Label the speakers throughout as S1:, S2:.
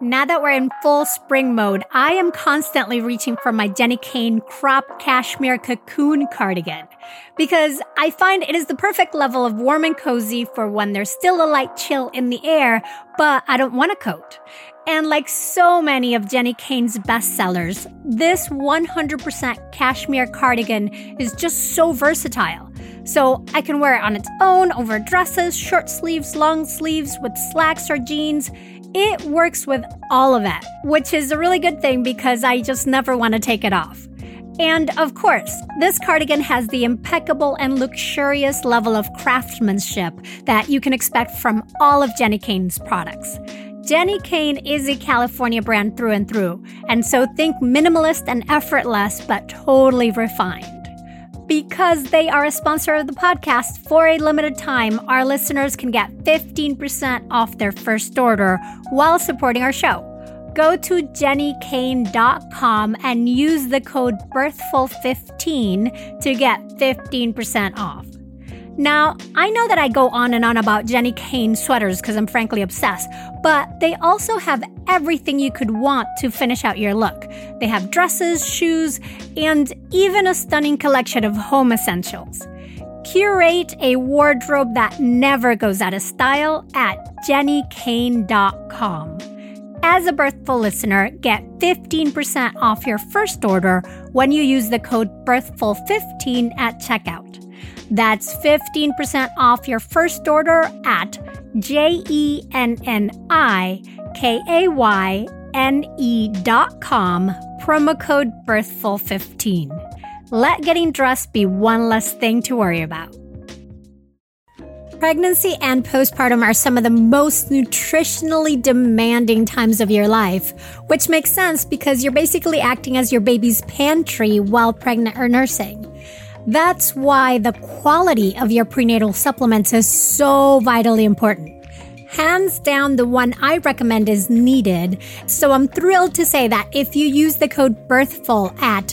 S1: Now that we're in full spring mode, I am constantly reaching for my Jenni Kayne crop cashmere cocoon cardigan because I find it is the perfect level of warm and cozy for when there's still a light chill in the air, but I don't want a coat. And like so many of Jenni Kayne's bestsellers, this 100% cashmere cardigan is just so versatile. So I can wear it on its own, over dresses, short sleeves, long sleeves, with slacks or jeans. It works with all of it, which is a really good thing because I just never want to take it off. And of course, this cardigan has the impeccable and luxurious level of craftsmanship that you can expect from all of Jenni Kayne's products. Jenni Kayne is a California brand through and through, and so think minimalist and effortless, but totally refined. Because they are a sponsor of the podcast, for a limited time, our listeners can get 15% off their first order while supporting our show. Go to JenniKayne.com and use the code BIRTHFUL15 to get 15% off. Now, I know that I go on and on about Jenni Kayne sweaters because I'm frankly obsessed, but they also have everything you could want to finish out your look. They have dresses, shoes, and even a stunning collection of home essentials. Curate a wardrobe that never goes out of style at JenniKayne.com. As a Birthful listener, get 15% off your first order when you use the code BIRTHFUL15 at checkout. That's 15% off your first order at JenniKayne.com, promo code BIRTHFUL15. Let getting dressed be one less thing to worry about. Pregnancy and postpartum are some of the most nutritionally demanding times of your life, which makes sense because you're basically acting as your baby's pantry while pregnant or nursing. That's why the quality of your prenatal supplements is so vitally important. Hands down, the one I recommend is Needed. So I'm thrilled to say that if you use the code BIRTHFUL at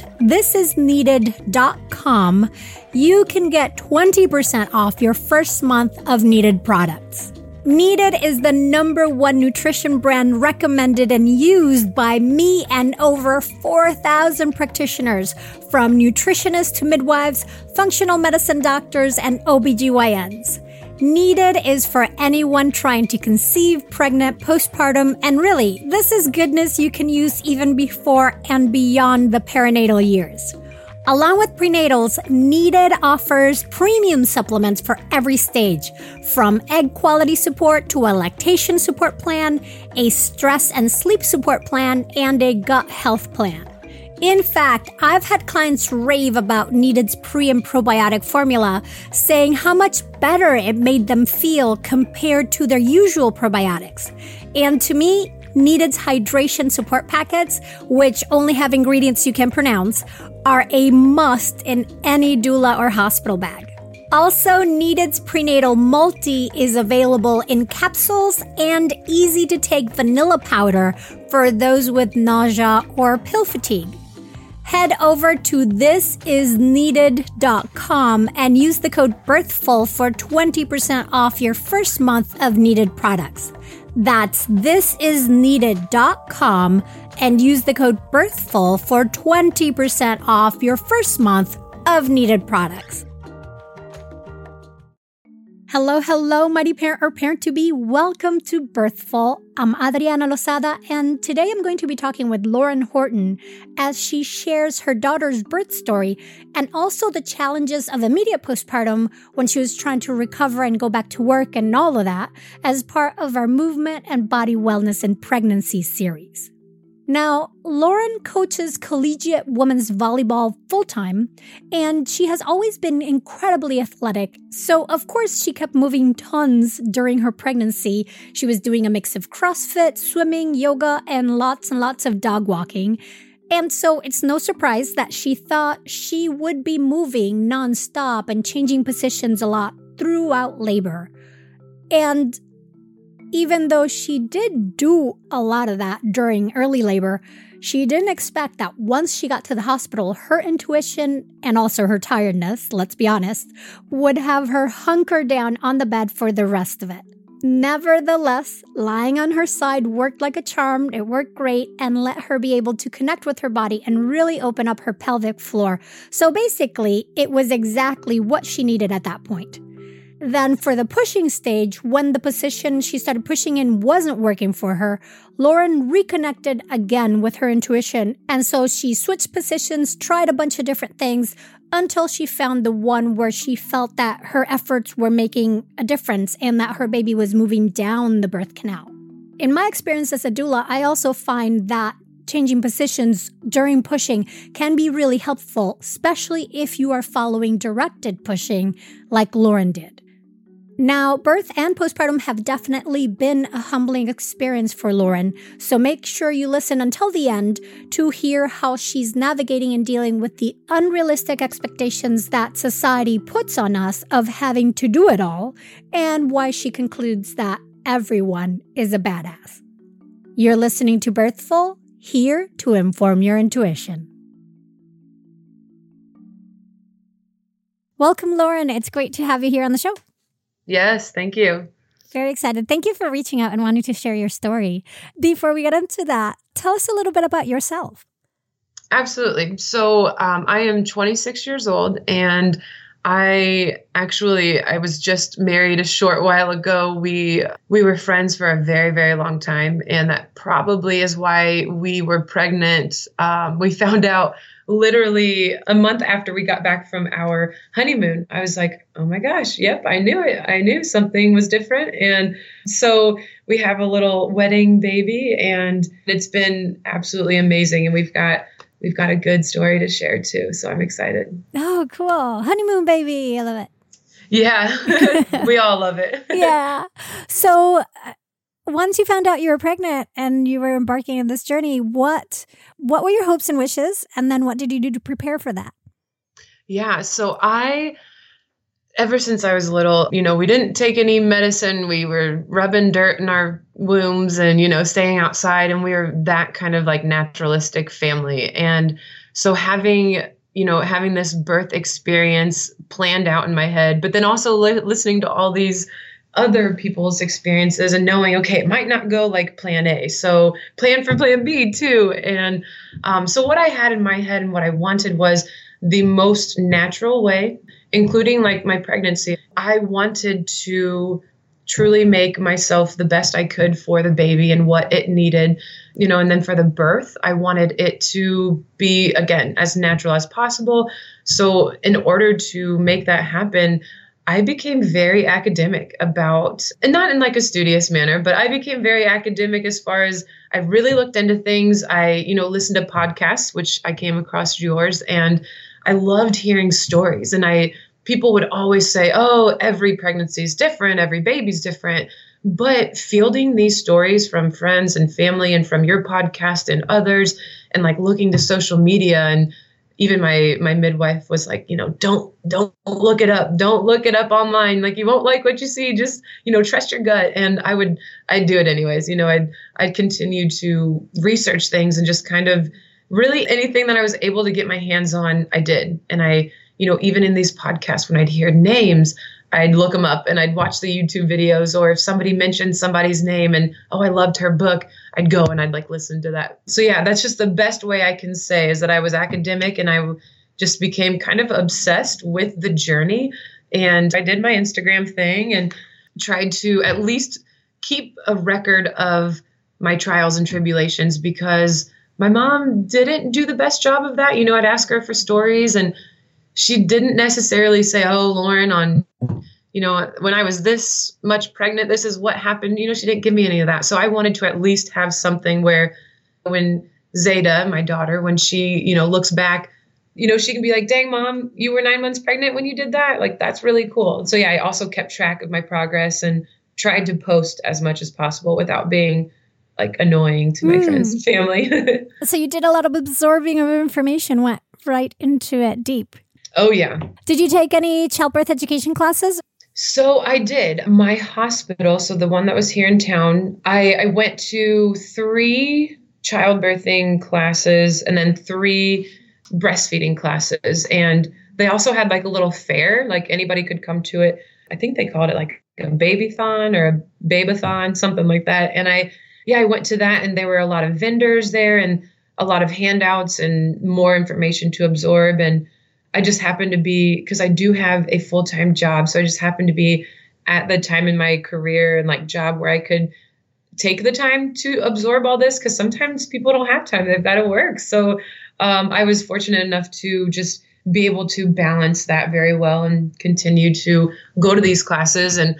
S1: thisisneeded.com, you can get 20% off your first month of Needed products. Needed is the #1 nutrition brand recommended and used by me and over 4,000 practitioners, from nutritionists to midwives, functional medicine doctors, and OBGYNs. Needed is for anyone trying to conceive, pregnant, postpartum, and really, this is goodness you can use even before and beyond the perinatal years. Along with prenatals, Needed offers premium supplements for every stage, from egg quality support to a lactation support plan, a stress and sleep support plan, and a gut health plan. In fact, I've had clients rave about Needed's pre- and probiotic formula, saying how much better it made them feel compared to their usual probiotics. And to me, Needed's hydration support packets, which only have ingredients you can pronounce, are a must in any doula or hospital bag. Also, Needed's Prenatal Multi is available in capsules and easy-to-take vanilla powder for those with nausea or pill fatigue. Head over to thisisneeded.com and use the code BIRTHFUL for 20% off your first month of Needed products. That's thisisneeded.com and use the code BIRTHFUL for 20% off your first month of Needed products. Hello, mighty parent or parent-to-be. Welcome to Birthful. I'm Adriana Lozada, and today I'm going to be talking with Lauren Horton as she shares her daughter's birth story and also the challenges of immediate postpartum when she was trying to recover and go back to work and all of that as part of our Movement and Body Wellness in Pregnancy series. Now, Lauren coaches collegiate women's volleyball full-time, and she has always been incredibly athletic. So, of course, she kept moving tons during her pregnancy. She was doing a mix of CrossFit, swimming, yoga, and lots of dog walking. And so it's no surprise that she thought she would be moving nonstop and changing positions a lot throughout labor. And even though she did do a lot of that during early labor, she didn't expect that once she got to the hospital, her intuition and also her tiredness, let's be honest, would have her hunker down on the bed for the rest of it. Nevertheless, lying on her side worked like a charm. It worked great and let her be able to connect with her body and really open up her pelvic floor. So basically, it was exactly what she needed at that point. Then for the pushing stage, when the position she started pushing in wasn't working for her, Lauren reconnected again with her intuition. And so she switched positions, tried a bunch of different things until she found the one where she felt that her efforts were making a difference and that her baby was moving down the birth canal. In my experience as a doula, I also find that changing positions during pushing can be really helpful, especially if you are following directed pushing like Lauren did. Now, birth and postpartum have definitely been a humbling experience for Lauren, so make sure you listen until the end to hear how she's navigating and dealing with the unrealistic expectations that society puts on us of having to do it all, and why she concludes that everyone is a badass. You're listening to Birthful, here to inform your intuition. Welcome, Lauren. It's great to have you here on the show.
S2: Yes, thank you.
S1: Very excited. Thank you for reaching out and wanting to share your story. Before we get into that, tell us a little bit about yourself.
S2: Absolutely. So I am 26 years old, and I was just married a short while ago. We were friends for a very, very long time, and that probably is why we were pregnant. We found out literally a month after we got back from our honeymoon. I was like, oh my gosh, yep, I knew it. I knew something was different. And so we have a little wedding baby, and it's been absolutely amazing. And we've got a good story to share too. So I'm excited.
S1: Oh, cool. Honeymoon baby. I love it.
S2: Yeah, we all love it.
S1: Yeah. So once you found out you were pregnant and you were embarking on this journey, what were your hopes and wishes? And then what did you do to prepare for that?
S2: Yeah. So ever since I was little, we didn't take any medicine. We were rubbing dirt in our wombs and, staying outside. And we were that kind of like naturalistic family. And so having this birth experience planned out in my head, but then also listening to all these other people's experiences and knowing, okay, it might not go like plan A. So plan for plan B too. And so what I had in my head and what I wanted was the most natural way, including like my pregnancy. I wanted to truly make myself the best I could for the baby and what it needed, and then for the birth, I wanted it to be, again, as natural as possible. So in order to make that happen, I became very academic about, and not in like a studious manner, but I became very academic as far as I really looked into things. I, listened to podcasts, which I came across yours, and I loved hearing stories. And people would always say, oh, every pregnancy is different, every baby's different. But fielding these stories from friends and family and from your podcast and others, and like looking to social media, and even my midwife was like, don't look it up. Don't look it up online. Like, you won't like what you see. Just, trust your gut. And I'd do it anyways. I'd continue to research things and just kind of really anything that I was able to get my hands on, I did. And I, even in these podcasts, when I'd hear names, I'd look them up and I'd watch the YouTube videos, or if somebody mentioned somebody's name and, oh, I loved her book, I'd go and I'd like listen to that. So yeah, that's just the best way I can say, is that I was academic and I just became kind of obsessed with the journey. And I did my Instagram thing and tried to at least keep a record of my trials and tribulations, because my mom didn't do the best job of that. I'd ask her for stories, and she didn't necessarily say, oh, Lauren, when I was this much pregnant, this is what happened. She didn't give me any of that. So I wanted to at least have something where when Zeta, my daughter, when she, looks back, she can be like, dang, Mom, you were 9 months pregnant when you did that. Like, that's really cool. So yeah, I also kept track of my progress and tried to post as much as possible without being like annoying to my friends and family.
S1: So you did a lot of absorbing of information, went right into it deep.
S2: Oh, yeah.
S1: Did you take any childbirth education classes?
S2: So I did. My hospital, so the one that was here in town, I went to 3 childbirthing classes and then 3 breastfeeding classes. And they also had like a little fair, like anybody could come to it. I think they called it like a baby-thon or a baby-thon, something like that. And I went to that, and there were a lot of vendors there and a lot of handouts and more information to absorb. And I just happened to be, because I do have a full-time job, so I just happened to be at the time in my career and like job where I could take the time to absorb all this, because sometimes people don't have time, they've got to work. So I was fortunate enough to just be able to balance that very well and continue to go to these classes. And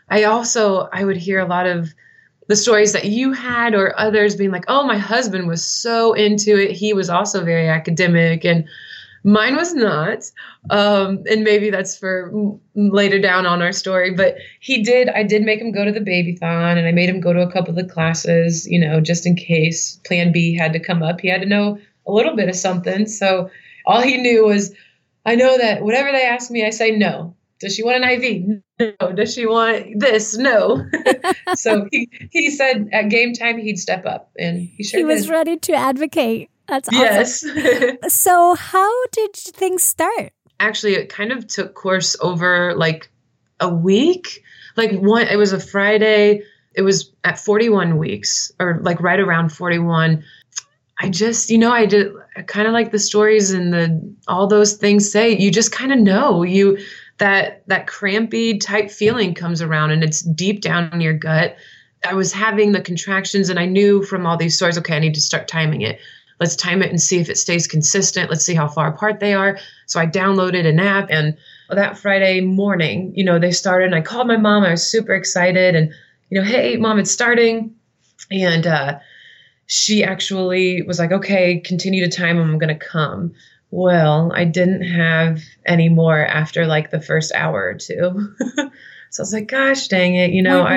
S2: I would hear a lot of the stories that you had or others being like, oh, my husband was so into it. He was also very academic, and mine was not. And maybe that's for later down on our story, but I did make him go to the baby-thon, and I made him go to a couple of the classes, just in case plan B had to come up. He had to know a little bit of something. So all he knew was, I know that whatever they ask me, I say no. Does she want an IV? No. Does she want this? No. So he said at game time, he'd step up, and he
S1: was ready to advocate. That's awesome.
S2: Yes.
S1: So how did things start?
S2: Actually, it kind of took course over like a week. It was a Friday. It was at 41 weeks, or like right around 41. I just, I did kind of like the stories and all those things say, you just kind of know that crampy type feeling comes around, and it's deep down in your gut. I was having the contractions, and I knew from all these stories, okay, I need to start timing it. Let's time it and see if it stays consistent. Let's see how far apart they are. So I downloaded an app, and that Friday morning, they started, and I called my mom. I was super excited, and, hey, Mom, it's starting. And she actually was like, okay, continue to time them. I'm going to come. Well, I didn't have any more after like the first hour or two. So I was like, gosh, dang it.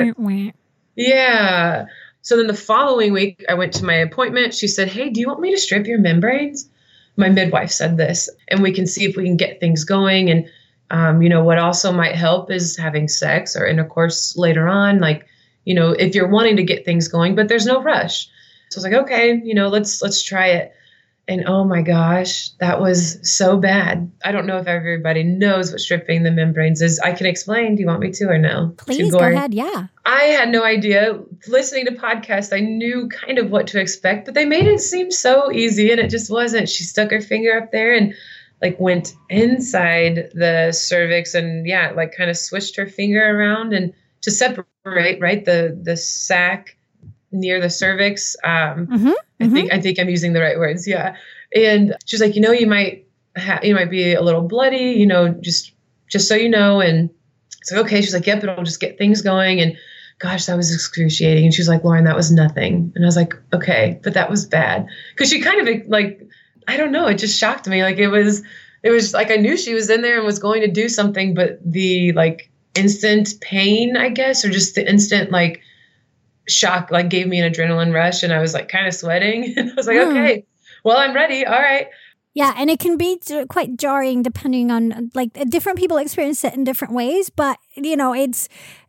S2: Yeah. So then the following week, I went to my appointment. She said, hey, do you want me to strip your membranes? My midwife said this, and we can see if we can get things going. And, what also might help is having sex or intercourse later on. Like, if you're wanting to get things going, but there's no rush. So I was like, okay, let's try it. And oh my gosh, that was so bad. I don't know if everybody knows what stripping the membranes is. I can explain. Do you want me to or no?
S1: Please, go ahead. Yeah.
S2: I had no idea. Listening to podcasts, I knew kind of what to expect, but they made it seem so easy, and it just wasn't. She stuck her finger up there and like went inside the cervix and like kind of swished her finger around and to separate, right, the sac near the cervix. I think I'm using the right words. Yeah. And she's like, you might be a little bloody, just so you know. And it's like, okay. She's like, yep, it'll just get things going. And gosh, that was excruciating. And she was like, Lauren, that was nothing. And I was like, okay, but that was bad. Cause she kind of like, I don't know. It just shocked me. Like it was like, I knew she was in there and was going to do something, but the like instant pain, I guess, or just the instant like shock, like gave me an adrenaline rush, and I was like kind of sweating. And I was like, okay, well, I'm ready. All right.
S1: Yeah, and it can be quite jarring depending on like different people experience it in different ways. But it's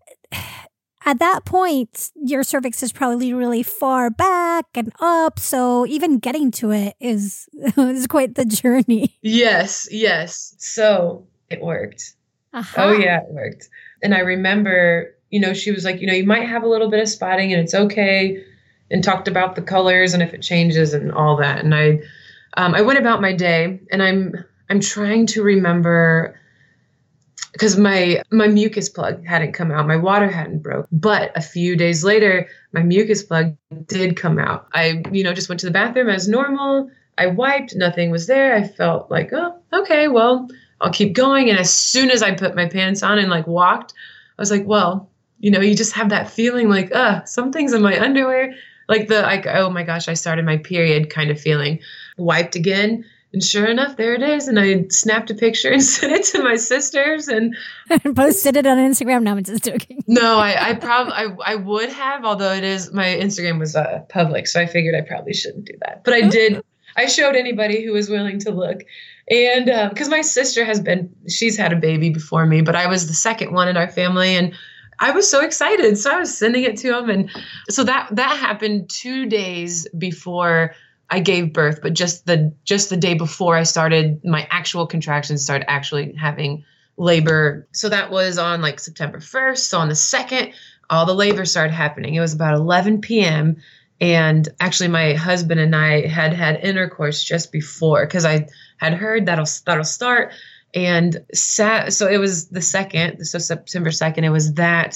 S1: at that point your cervix is probably really far back and up, so even getting to it is quite the journey.
S2: Yes. So it worked. Uh-huh. Oh yeah, it worked. And I remember, she was like, you might have a little bit of spotting and it's okay, and talked about the colors and if it changes and all that. And I went about my day, and I'm trying to remember, because my mucus plug hadn't come out. My water hadn't broke. But a few days later, my mucus plug did come out. I, just went to the bathroom as normal. I wiped, nothing was there. I felt like, oh, okay, well, I'll keep going. And as soon as I put my pants on and like walked, I was like, well, you just have that feeling like, something's in my underwear. Like oh my gosh, I started my period kind of feeling. Wiped again. And sure enough, there it is. And I snapped a picture and sent it to my sisters and
S1: posted it on Instagram. No, I'm just joking.
S2: No, I would have, although my Instagram was public. So I figured I probably shouldn't do that. But I did. I showed anybody who was willing to look. And because my sister she's had a baby before me, but I was the second one in our family. And I was so excited. So I was sending it to them. And so that happened 2 days before I gave birth, but just the day before I started, my actual contractions started actually having labor. So that was on like September 1st. So on the 2nd, all the labor started happening. It was about 11 p.m. And actually my husband and I had intercourse just before, because I had heard that'll start. And so it was the 2nd, so September 2nd, it was that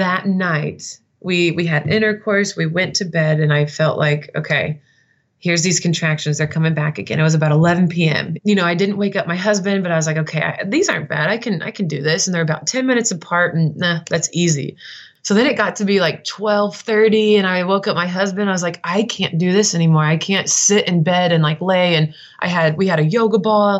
S2: night we had intercourse, we went to bed, and I felt like, okay, here's these contractions. They're coming back again. It was about 11 p.m. I didn't wake up my husband, but I was like, okay, these aren't bad. I can do this. And they're about 10 minutes apart, and that's easy. So then it got to be like 12:30, and I woke up my husband. I was like, I can't do this anymore. I can't sit in bed and like lay. And we had a yoga ball.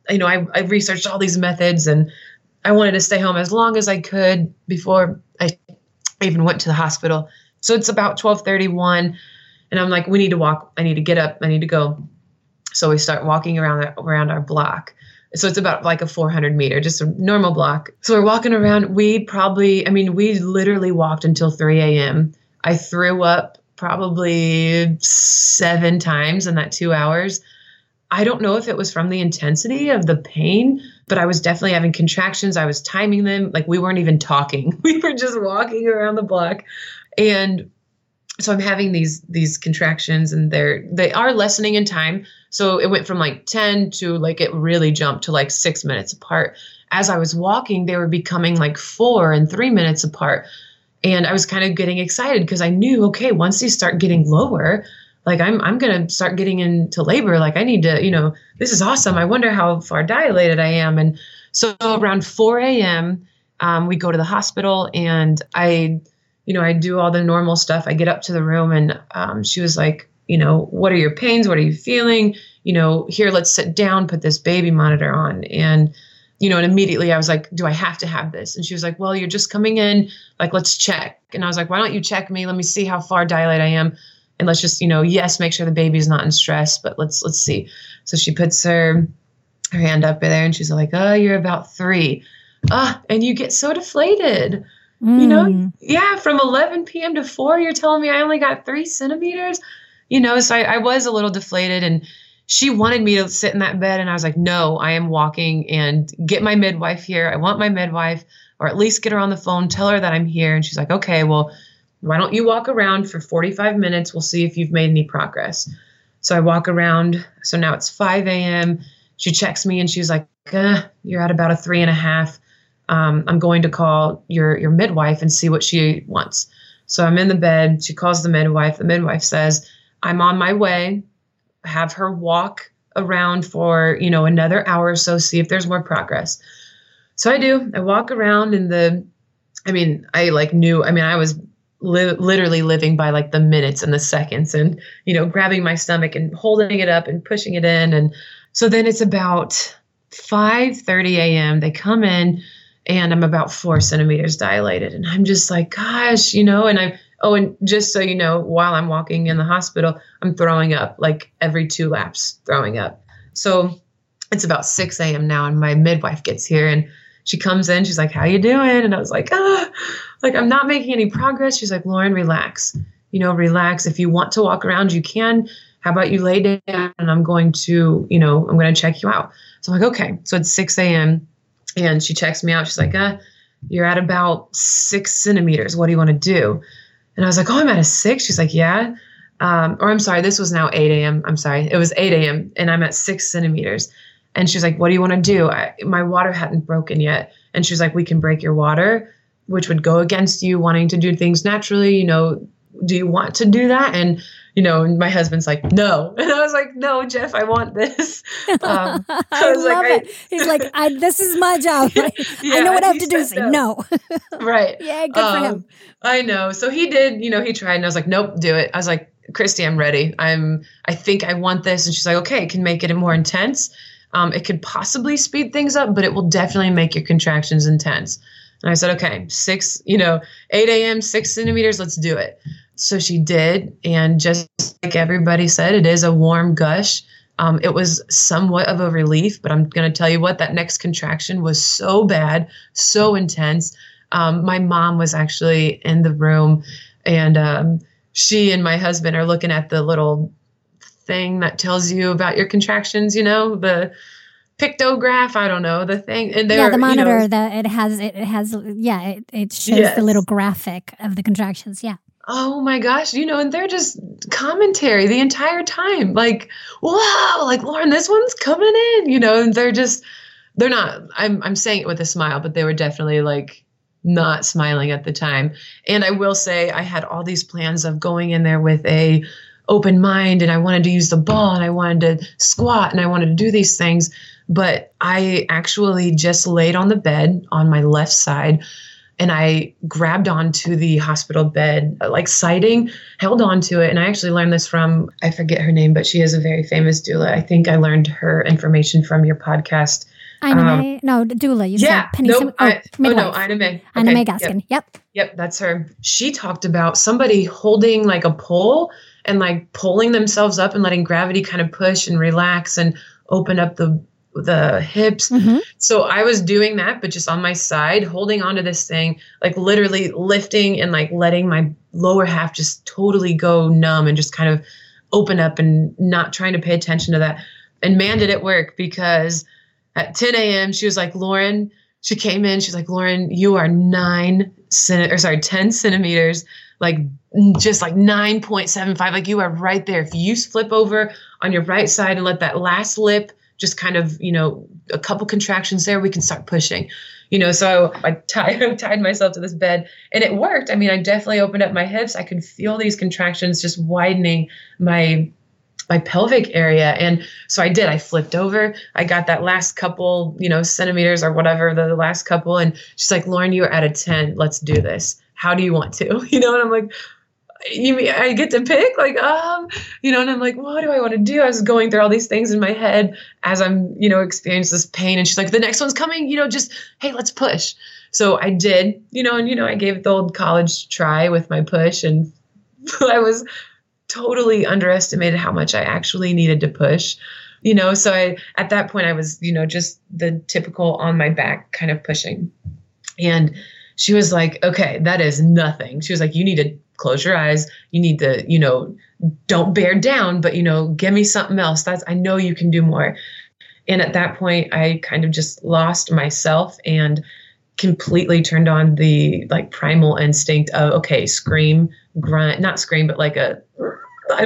S2: I researched all these methods, and I wanted to stay home as long as I could before I even went to the hospital. So it's about 12:31, and I'm like, we need to walk. I need to get up. I need to go. So we start walking around our block. So it's about like a 400 meter, just a normal block. So we're walking around. We literally walked until 3 a.m. I threw up probably 7 times in that 2 hours. I don't know if it was from the intensity of the pain, but I was definitely having contractions. I was timing them. Like, we weren't even talking. We were just walking around the block. And so I'm having these contractions, and they are lessening in time. So it went from like 10 to like, it really jumped to like 6 minutes apart. As I was walking, they were becoming like 4 and 3 minutes apart. And I was kind of getting excited because I knew, okay, once these start getting lower, like I'm going to start getting into labor. Like, I need to, this is awesome. I wonder how far dilated I am. And so around 4 a.m., we go to the hospital, and I do all the normal stuff. I get up to the room, and she was like, what are your pains? What are you feeling? Here, let's sit down, put this baby monitor on. And, and immediately I was like, do I have to have this? And she was like, well, you're just coming in, like, let's check. And I was like, why don't you check me? Let me see how far dilated I am. And let's just, yes, make sure the baby's not in stress, but let's see. So she puts her hand up there, and she's like, oh, you're about 3. And you get so deflated. Yeah, from 11 p.m. to 4, you're telling me I only got 3 centimeters, so I was a little deflated, and she wanted me to sit in that bed. And I was like, no, I am walking, and get my midwife here. I want my midwife, or at least get her on the phone, tell her that I'm here. And she's like, okay, well, why don't you walk around for 45 minutes? We'll see if you've made any progress. So I walk around. So now it's 5 a.m. She checks me, and she's like, you're at about a 3.5. I'm going to call your midwife and see what she wants. So I'm in the bed. She calls the midwife. The midwife says, I'm on my way. Have her walk around for, another hour or so, see if there's more progress. So I do. I walk around, and I was literally living by like the minutes and the seconds, and, grabbing my stomach and holding it up and pushing it in. And so then it's about 5:30 a.m. They come in, and I'm about 4 centimeters dilated. And I'm just like, gosh, and just so you know, while I'm walking in the hospital, I'm throwing up like every 2 laps, throwing up. So it's about 6 a.m. now, and my midwife gets here, and she comes in. She's like, how you doing? And I was like, I'm not making any progress. She's like, Lauren, relax. Relax. If you want to walk around, you can. How about you lay down, and I'm going to check you out. So I'm like, okay. So it's 6 a.m. and she checks me out. She's like, you're at about 6 centimeters. What do you want to do? And I was like, oh, I'm at a 6. She's like, yeah. Or I'm sorry, this was now 8 a.m. I'm sorry. It was 8 a.m. and I'm at 6 centimeters. And she's like, what do you want to do? My water hadn't broken yet. And she's like, we can break your water, which would go against you wanting to do things naturally. Do you want to do that? And, my husband's like, no. And I was like, no, Jeff, I want this.
S1: I love it. He's like, this is my job. Right? Yeah, I know what I have to do. Say no.
S2: Right.
S1: Yeah, good for him.
S2: I know. So he did, he tried, and I was like, nope, do it. I was like, Christy, I'm ready. I think I want this. And she's like, okay, it can make it more intense. It could possibly speed things up, but it will definitely make your contractions intense. And I said, okay, 8 a.m., 6 centimeters, let's do it. So she did. And just like everybody said, it is a warm gush. It was somewhat of a relief, but I'm going to tell you what, that next contraction was so bad, so intense. My mom was actually in the room, and she and my husband are looking at the little thing that tells you about your contractions, pictograph, I don't know, the thing. And they
S1: yeah,
S2: were,
S1: the monitor,
S2: you know,
S1: it shows
S2: yes.
S1: the little graphic of the contractions. Yeah.
S2: Oh my gosh, you know, and they're just commentary the entire time. Like, wow, like Lauren, this one's coming in, you know, and they're not, I'm saying it with a smile, but they were definitely like not smiling at the time. And I will say I had all these plans of going in there with a open mind, and I wanted to use the ball, and I wanted to squat, and I wanted to do these things. But I actually just laid on the bed on my left side, and I grabbed onto the hospital bed, like siding, held onto it. And I actually learned this from, I forget her name, but she is a very famous doula. I think I learned her information from your podcast.
S1: Doula. You said Penny.
S2: Ina May.
S1: Ina May Gaskin.
S2: Yep, that's her. She talked about somebody holding like a pole and like pulling themselves up and letting gravity kind of push and relax and open up the hips.
S1: Mm-hmm.
S2: So I was doing that, but just on my side, holding onto this thing, like literally lifting and like letting my lower half just totally go numb and just kind of open up and not trying to pay attention to that. And man, did it work, because at 10 a.m. she was like, Lauren, she came in, she's like, Lauren, you are 10 centimeters, like just like 9.75. Like you are right there. If you flip over on your right side and let that last lip just kind of, you know, a couple contractions there, we can start pushing, you know. So I tied myself to this bed, and it worked. I mean, I definitely opened up my hips. I could feel these contractions just widening my pelvic area. And so I did. I flipped over. I got that last couple, you know, centimeters or whatever, the last couple. And she's like, Lauren, you are at a 10. Let's do this. How do you want to? You know, and I'm like, you mean I get to pick? Like, you know, and I'm like, what do I want to do? I was going through all these things in my head as I'm, you know, experiencing this pain. And she's like, the next one's coming, you know, just, hey, let's push. So I did, you know, and, you know, I gave the old college try with my push, and I was totally underestimated how much I actually needed to push, you know. So at that point I was, you know, just the typical on my back kind of pushing. And she was like, okay, that is nothing. She was like, you need to close your eyes. You need to, you know, don't bear down, but, you know, give me something else. I know you can do more. And at that point I kind of just lost myself and completely turned on the like primal instinct of, okay, scream, grunt, not scream, but like I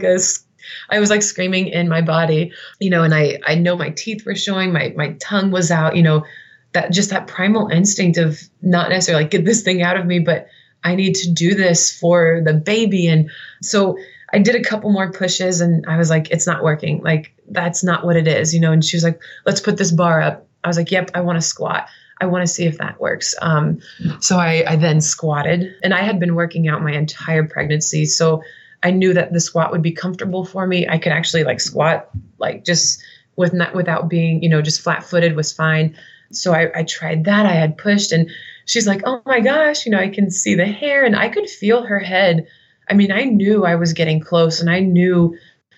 S2: was like screaming in my body, you know, and I know my teeth were showing, my tongue was out, you know, that primal instinct of not necessarily like, get this thing out of me, but I need to do this for the baby. And so I did a couple more pushes, and I was like, it's not working. Like, that's not what it is, you know? And she was like, let's put this bar up. I was like, yep, I want to squat. I want to see if that works. So I then squatted, and I had been working out my entire pregnancy. So I knew that the squat would be comfortable for me. I could actually like squat, like just without being, you know, just flat footed was fine. So I tried that. I had pushed, and she's like, oh my gosh, you know, I can see the hair, and I could feel her head. I mean, I knew I was getting close, and I knew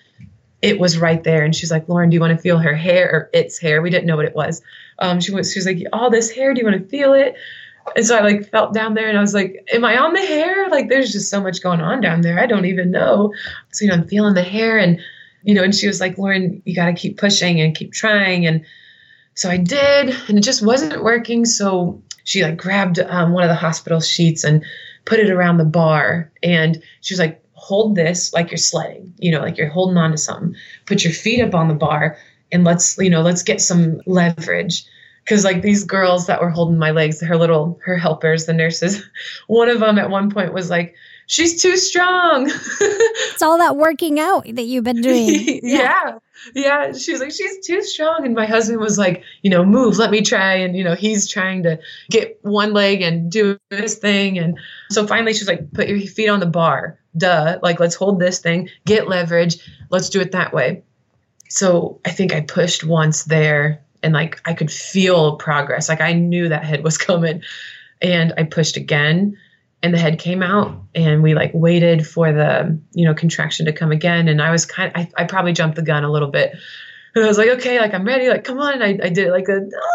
S2: it was right there. And she's like, Lauren, do you want to feel her hair or its hair? We didn't know what it was. She was like, all this hair, do you want to feel it? And so I like felt down there, and I was like, am I on the hair? Like, there's just so much going on down there. I don't even know. So, you know, I'm feeling the hair, and, you know, and she was like, Lauren, you got to keep pushing and keep trying. And so I did, and it just wasn't working. So she like grabbed one of the hospital sheets and put it around the bar. And she was like, hold this like you're sledding, you know, like you're holding on to something. Put your feet up on the bar, and let's get some leverage. Because like these girls that were holding my legs, her helpers, the nurses, one of them at one point was like, she's too strong.
S1: It's all that working out that you've been doing.
S2: Yeah. She was like, she's too strong. And my husband was like, you know, move, let me try. And, you know, he's trying to get one leg and do this thing. And so finally she's like, put your feet on the bar. Duh. Like, let's hold this thing, get leverage. Let's do it that way. So I think I pushed once there, and like I could feel progress. Like I knew that head was coming, and I pushed again, and the head came out, and we like waited for the, you know, contraction to come again. And I was I probably jumped the gun a little bit, and I was like, okay, like I'm ready. Like, come on. I did it like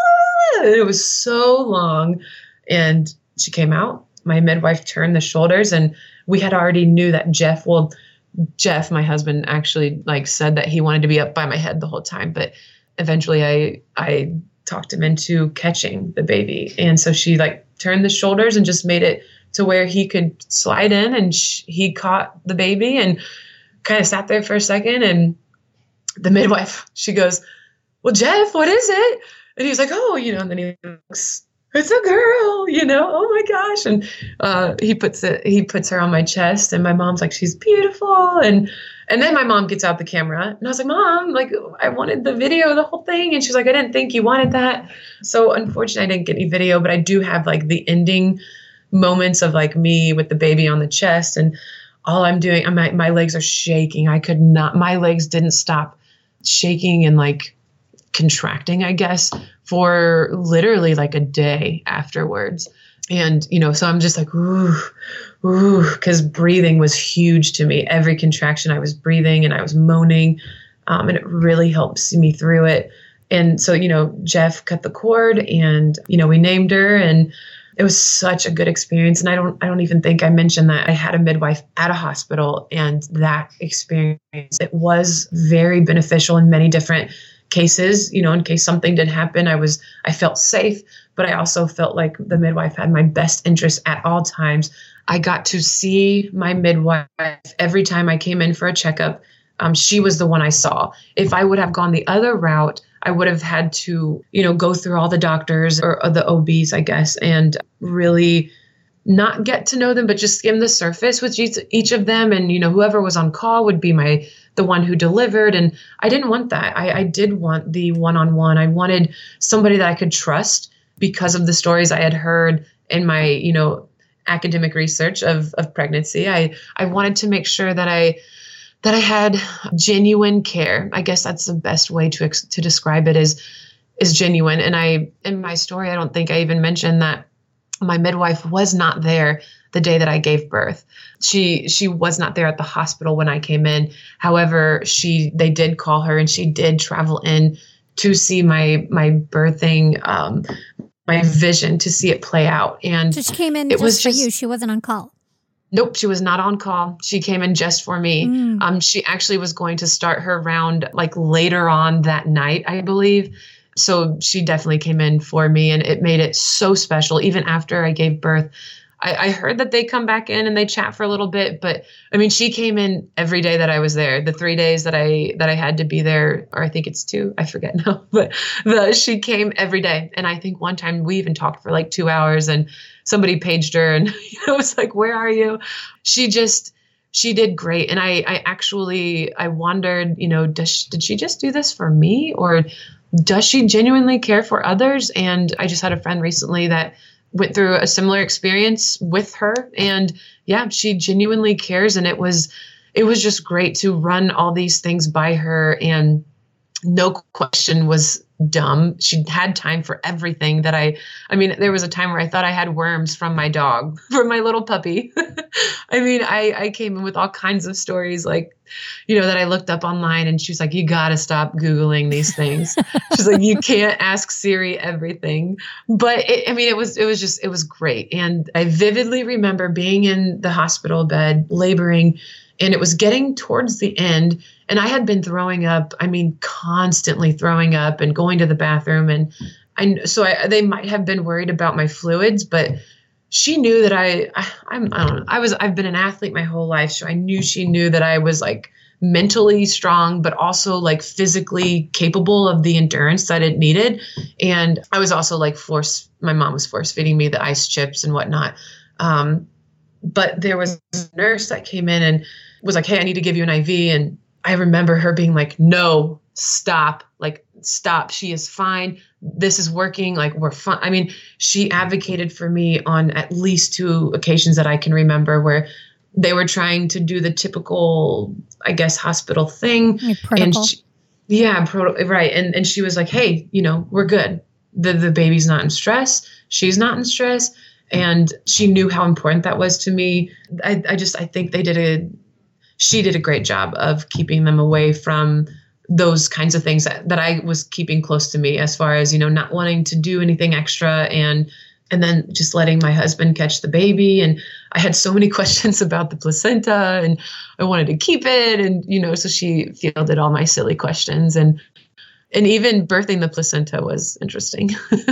S2: it was so long, and she came out. My midwife turned the shoulders, and we had already knew that Jeff, my husband, actually like said that he wanted to be up by my head the whole time, but eventually I talked him into catching the baby. And so she like turned the shoulders and just made it to where he could slide in, and he caught the baby and kind of sat there for a second. And the midwife, she goes, "Well, Jeff, what is it?" And he was like, "Oh, and then he looks, it's a girl, oh my gosh." And he puts her on my chest, and my mom's like, "She's beautiful." And then my mom gets out the camera, and I was like, "Mom, like, I wanted the video, the whole thing." And she's like, "I didn't think you wanted that." So unfortunately, I didn't get any video, but I do have like the ending moments of like me with the baby on the chest, and all I'm doing, my legs are shaking. My legs didn't stop shaking and like contracting, I guess, for literally like a day afterwards. And, so I'm just like, ooh, because breathing was huge to me. Every contraction I was breathing and I was moaning, and it really helps me through it. And so, Jeff cut the cord, and, we named her, and it was such a good experience. And I don't even think I mentioned that I had a midwife at a hospital, and that experience, it was very beneficial in many different cases. In case something did happen, I felt safe, but I also felt like the midwife had my best interest at all times. I got to see my midwife every time I came in for a checkup. She was the one I saw. If I would have gone the other route, I would have had to, go through all the doctors or the OBs, I guess, and really not get to know them, but just skim the surface with each of them. And, whoever was on call would be the one who delivered. And I didn't want that. I did want the one-on-one. I wanted somebody that I could trust because of the stories I had heard in my, academic research of pregnancy. I wanted to make sure that I had genuine care. I guess that's the best way to describe it is genuine. And in my story, I don't think I even mentioned that my midwife was not there the day that I gave birth. She was not there at the hospital when I came in. However, they did call her, and she did travel in to see my birthing, my vision, to see it play out. And
S1: so she came in just for you. She wasn't on call.
S2: Nope, she was not on call. She came in just for me. She actually was going to start her round like later on that night, I believe. So she definitely came in for me, and it made it so special. Even after I gave birth, I heard that they come back in and they chat for a little bit, but I mean, she came in every day that I was there. The 3 days that I had to be there, or I think it's 2, I forget now, but she came every day. And I think one time we even talked for like 2 hours, and somebody paged her, and it was like, "Where are you?" She did great. And I wondered, did she just do this for me, or does she genuinely care for others? And I just had a friend recently that went through a similar experience with her, and yeah, she genuinely cares. And it was just great to run all these things by her, and no question was dumb. She had time for everything that I mean, there was a time where I thought I had worms from my dog, from my little puppy. I mean, I came in with all kinds of stories, like, that I looked up online, and she was like, "You got to stop Googling these things." She's like, "You can't ask Siri everything." But it was great. And I vividly remember being in the hospital bed, laboring, and it was getting towards the end, and I had been throwing up, constantly throwing up and going to the bathroom. And they might have been worried about my fluids, but she knew that I've been an athlete my whole life. So I knew she knew that I was like mentally strong, but also like physically capable of the endurance that it needed. And I was also like my mom was force feeding me the ice chips and whatnot. But there was a nurse that came in and was like, "Hey, I need to give you an IV." And I remember her being like, "No, stop. Like, stop. She is fine. This is working. Like, we're fine." I mean, she advocated for me on at least 2 occasions that I can remember where they were trying to do the typical, I guess, hospital thing. Right. And she was like, "Hey, we're good. The baby's not in stress. She's not in stress." And she knew how important that was to me. I think she did a great job of keeping them away from those kinds of things that I was keeping close to me, as far as, not wanting to do anything extra, and then just letting my husband catch the baby. And I had so many questions about the placenta, and I wanted to keep it. And, so she fielded all my silly questions. And And even birthing the placenta was interesting.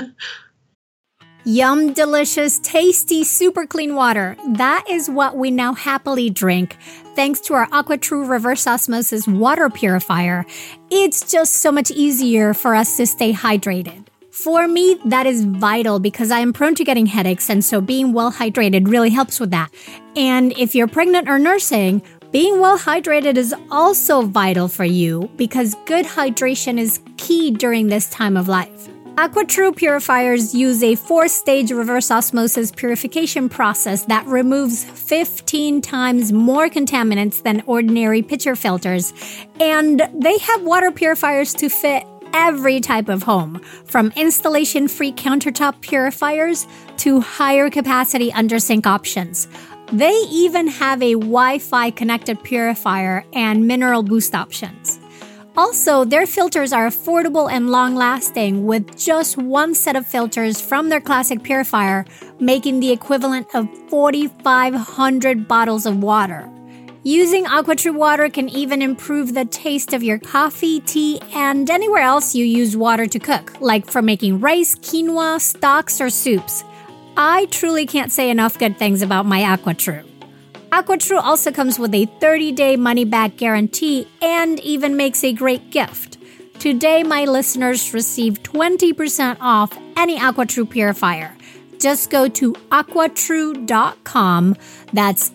S1: Yum, delicious, tasty, super clean water. That is what we now happily drink thanks to our AquaTrue reverse osmosis water purifier. It's just so much easier for us to stay hydrated. For me, that is vital because I am prone to getting headaches, and so being well hydrated really helps with that. And if you're pregnant or nursing, being well hydrated is also vital for you because good hydration is key during this time of life. AquaTrue purifiers use a 4-stage reverse osmosis purification process that removes 15 times more contaminants than ordinary pitcher filters. And they have water purifiers to fit every type of home, from installation-free countertop purifiers to higher capacity under-sink options. They even have a Wi-Fi connected purifier and mineral boost options. Also, their filters are affordable and long-lasting with just one set of filters from their classic purifier, making the equivalent of 4,500 bottles of water. Using AquaTrue water can even improve the taste of your coffee, tea, and anywhere else you use water to cook, like for making rice, quinoa, stocks, or soups. I truly can't say enough good things about my AquaTrue. AquaTrue also comes with a 30-day money-back guarantee and even makes a great gift. Today, my listeners receive 20% off any AquaTrue purifier. Just go to aquatrue.com, that's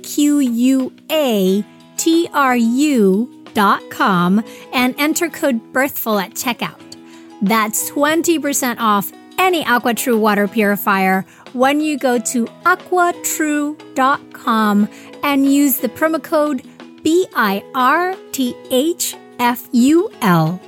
S1: AQUATRU.com, and enter code BIRTHFUL at checkout. That's 20% off any AquaTrue water purifier when you go to aquatrue.com and use the promo code BIRTHFUL.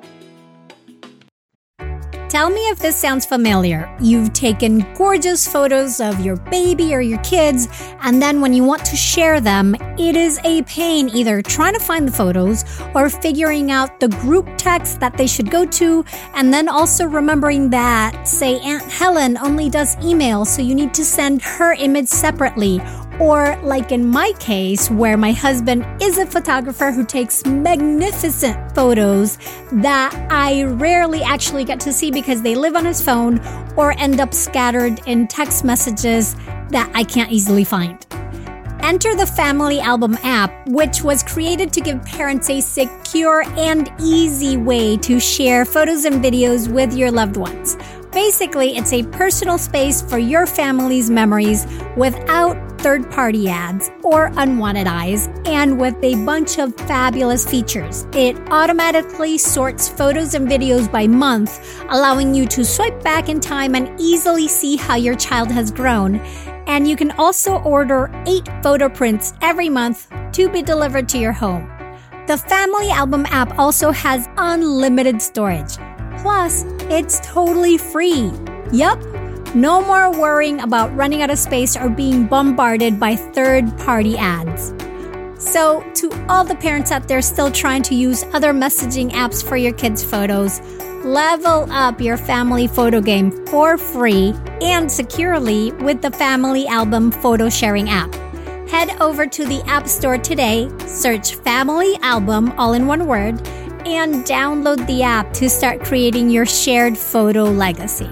S1: Tell me if this sounds familiar. You've taken gorgeous photos of your baby or your kids, and then when you want to share them, it is a pain either trying to find the photos or figuring out the group text that they should go to, and then also remembering that, say, Aunt Helen only does email, so you need to send her image separately. Or like in my case, where my husband is a photographer who takes magnificent photos that I rarely actually get to see because they live on his phone or end up scattered in text messages that I can't easily find. Enter the Family Album app, which was created to give parents a secure and easy way to share photos and videos with your loved ones. Basically, it's a personal space for your family's memories without third-party ads or unwanted eyes, and with a bunch of fabulous features. It automatically sorts photos and videos by month, allowing you to swipe back in time and easily see how your child has grown. And you can also order 8 photo prints every month to be delivered to your home. The Family Album app also has unlimited storage. Plus, it's totally free. Yup, no more worrying about running out of space or being bombarded by third-party ads. So, to all the parents out there still trying to use other messaging apps for your kids' photos, level up your family photo game for free and securely with the Family Album photo sharing app. Head over to the App Store today, search Family Album, all in one word, and download the app to start creating your shared photo legacy.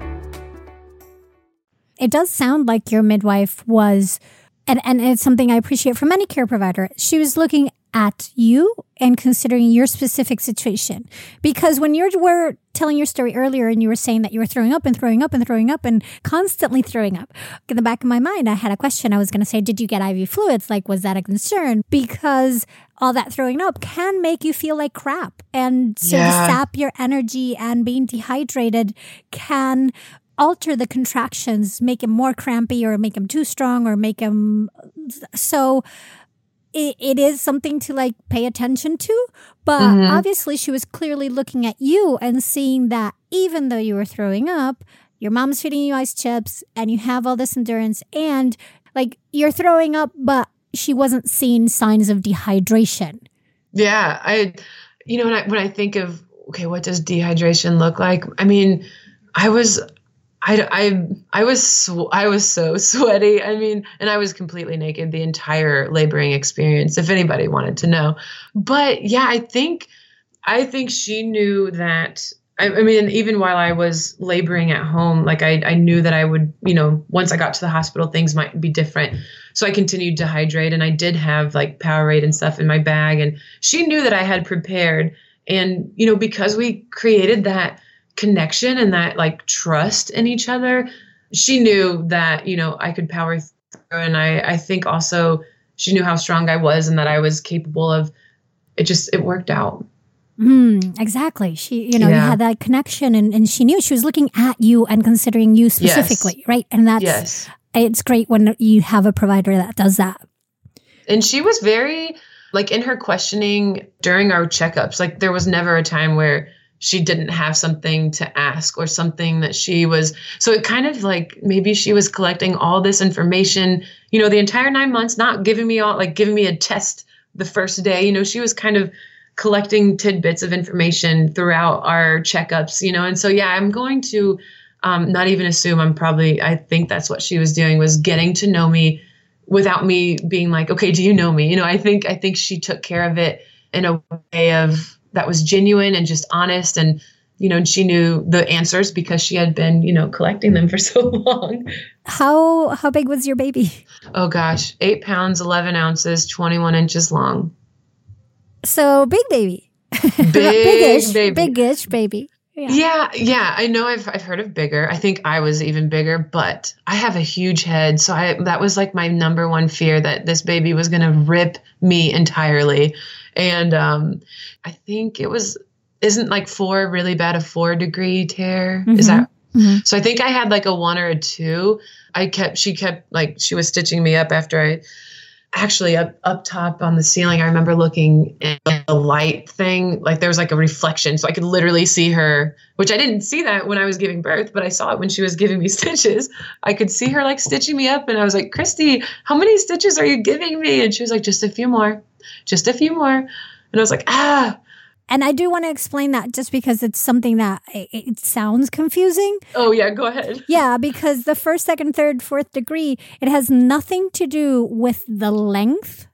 S1: It does sound like your midwife was, and it's something I appreciate from any care provider, she was looking at you and considering your specific situation. Because when you were telling your story earlier and you were saying that you were throwing up and constantly throwing up, in the back of my mind, I had a question. I was going to say, did you get IV fluids? Like, was that a concern? Because all that throwing up can make you feel like crap. And so to sap your energy, and being dehydrated can alter the contractions, make them more crampy or make them too strong or make them... So it is something to like pay attention to. But obviously she was clearly looking at you and seeing that even though you were throwing up, your mom's feeding you ice chips and you have all this endurance and like you're throwing up, but she wasn't seeing signs of dehydration.
S2: Yeah. When I think of, okay, what does dehydration look like? I mean, I was so sweaty. I mean, and I was completely naked the entire laboring experience, if anybody wanted to know. But yeah, I think I think she knew that. I mean, even while I was laboring at home, like I knew that I would, once I got to the hospital, things might be different. So I continued to hydrate, and I did have like Powerade and stuff in my bag. And she knew that I had prepared. And, because we created that connection and that like trust in each other, she knew that, I could power through. And I think also she knew how strong I was and that I was capable of it. It worked out.
S1: Exactly. She, you had that connection, and she knew she was looking at you and considering you specifically, yes. Right? And that's, it's great when you have a provider that does that.
S2: And she was very, like, in her questioning during our checkups, like there was never a time where she didn't have something to ask or something that she was, so it kind of like maybe she was collecting all this information, the entire 9 months, not giving me a test the first day, she was kind of collecting tidbits of information throughout our checkups, and so, I'm going to not even assume I think that's what she was doing, was getting to know me without me being like, okay, do you know me? I think she took care of it in a way of that was genuine and just honest. And, and she knew the answers because she had been, collecting them for so long.
S1: How big was your baby?
S2: Oh gosh, 8 pounds, 11 ounces, 21 inches long.
S1: So big baby,
S2: big baby,
S1: big-ish baby.
S2: Yeah. I know I've heard of bigger. I think I was even bigger, but I have a huge head. So that was like my number one fear, that this baby was going to rip me entirely. And I think isn't like 4 really bad, a 4-degree tear? Mm-hmm. Is that? Mm-hmm. So I think I had like a 1 or a 2. She kept like, she was stitching me up after actually up top on the ceiling, I remember looking at the light thing, like there was like a reflection. So I could literally see her, which I didn't see that when I was giving birth, but I saw it when she was giving me stitches. I could see her like stitching me up, and I was like, Christy, how many stitches are you giving me? And she was like, just a few more. And I was like,
S1: And I do want to explain that just because it's something that it sounds confusing.
S2: Oh, yeah, go ahead.
S1: Yeah, because the 1st, 2nd, 3rd, 4th degree, it has nothing to do with the length